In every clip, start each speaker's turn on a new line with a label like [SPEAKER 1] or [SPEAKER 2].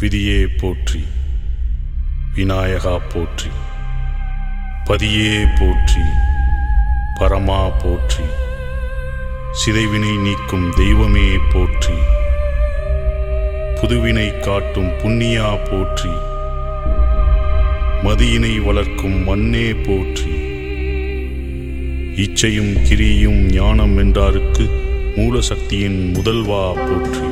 [SPEAKER 1] விதியே போற்றி, விநாயகா போற்றி, பதியே போற்றி, பரமா போற்றி, சிதைவினை நீக்கும் தெய்வமே போற்றி, புதுவினை காட்டும் புண்ணியா போற்றி, மதியினை வளர்க்கும் மண்ணே போற்றி, இச்சையும் கிரியும் ஞானம் வென்றாருக்கு மூலசக்தியின் முதல்வா போற்றி,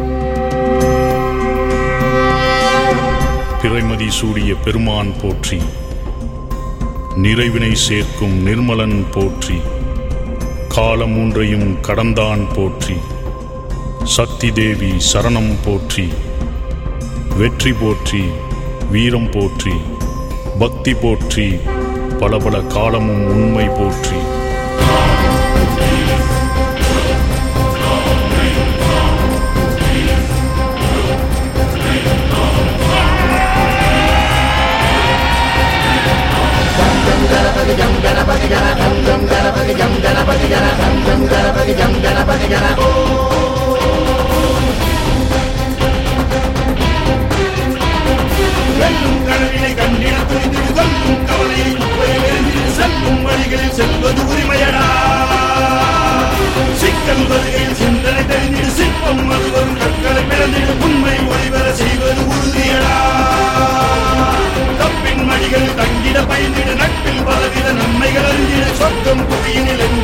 [SPEAKER 1] பிறைமதி சூடிய பெருமான் போற்றி, நிறைவினை சேர்க்கும் நிர்மலன் போற்றி, காலம் மூன்றையும் கடந்தான் போற்றி, சக்தி தேவி சரணம் போற்றி, வெற்றி போற்றி, வீரம் போற்றி, பக்தி போற்றி, பல பல காலமும் உண்மை போற்றி.
[SPEAKER 2] செல்வது உரிமையடா, சிக்கல் வருகையில் சிந்தனை தெரிந்திடு, சிற்பம் அது வரும் கற்களை பிறந்திடு, உண்மை ஒளிவர செய்வது உறுதியடா, தப்பின் மடிகள் தங்கிட பயந்திடு, நட்பில் பலவித நன்மைகள் அறிந்திடு, சொர்க்கம் புவியினில்